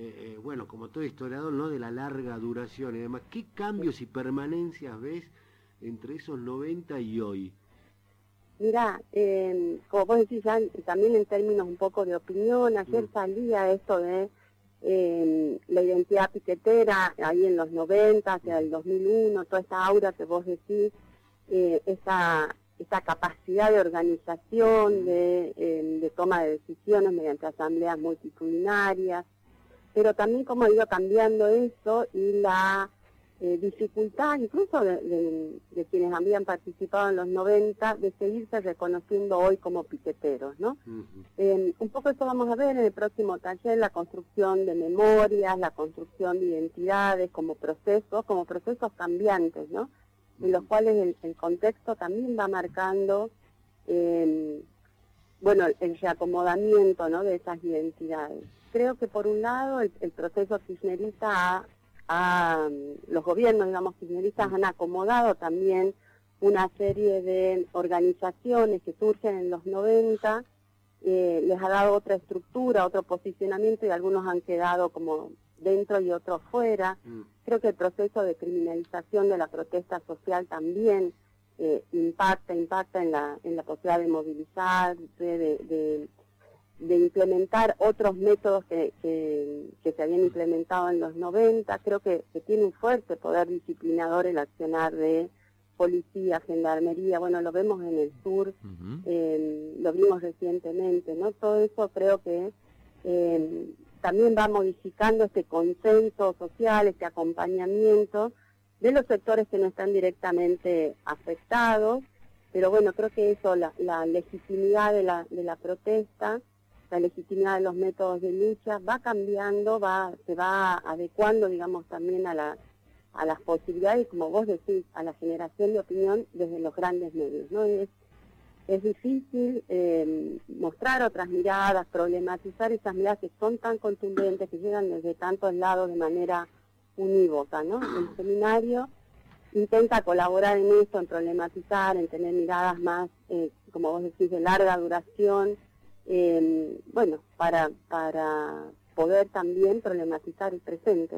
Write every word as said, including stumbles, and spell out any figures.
eh, bueno, como todo historiador, ¿no?, de la larga duración y demás. ¿Qué cambios y permanencias ves entre esos noventa y hoy? Mirá, eh, como vos decís, ya, también en términos un poco de opinión, ayer Mm. salía esto de eh, la identidad piquetera, ahí en los noventa, hacia el dos mil uno, toda esta aura que vos decís, eh, esa, esa capacidad de organización, de, eh, de toma de decisiones mediante asambleas multitudinarias, pero también cómo ha ido cambiando eso y la eh, dificultad incluso de, de, de quienes habían participado en los noventa de seguirse reconociendo hoy como piqueteros, ¿no? Uh-huh. Eh, un poco eso vamos a ver en el próximo taller, la construcción de memorias, la construcción de identidades como procesos, como procesos cambiantes, ¿no? Uh-huh. En los cuales el, el contexto también va marcando, eh, bueno, el reacomodamiento, ¿no?, de esas identidades. Creo que por un lado el, el proceso kirchnerista, ha, ha, los gobiernos, digamos, kirchneristas han acomodado también una serie de organizaciones que surgen en los noventa, eh, les ha dado otra estructura, otro posicionamiento y algunos han quedado como dentro y otros fuera. Mm. Creo que el proceso de criminalización de la protesta social también eh, impacta, impacta en la, en la posibilidad de movilizarse, de, de de implementar otros métodos que, que, que se habían implementado en los noventa. Creo que, que tiene un fuerte poder disciplinador el accionar de policía, gendarmería, bueno, lo vemos en el sur, uh-huh. eh, lo vimos recientemente, ¿no? Todo eso creo que eh, también va modificando este consenso social, este acompañamiento de los sectores que no están directamente afectados, pero bueno, creo que eso, la, la legitimidad de la, de la protesta, la legitimidad de los métodos de lucha va cambiando, va se va adecuando, digamos, también a, la, a las posibilidades, como vos decís, a la generación de opinión desde los grandes medios, ¿no? Es, es difícil eh, mostrar otras miradas, problematizar esas miradas que son tan contundentes, que llegan desde tantos lados de manera unívoca, ¿no? El seminario intenta colaborar en esto, en problematizar, en tener miradas más, eh, como vos decís, de larga duración, Eh, bueno, para, para poder también problematizar el presente.